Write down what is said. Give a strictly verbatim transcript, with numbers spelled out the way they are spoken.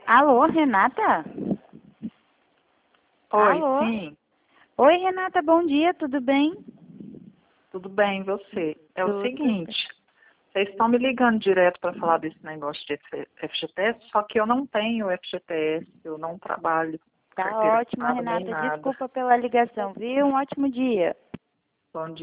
Alô, Renata? Oi, Alô? sim. Oi, Renata, bom dia, tudo bem? Tudo bem, e você? É Tudo o seguinte, vocês estão me ligando direto para falar desse negócio de F G T S, só que eu não tenho F G T S, eu não trabalho, Tá carteira ótimo, assinada nem Renata. nada. Desculpa pela ligação, viu? Um ótimo dia. Bom dia.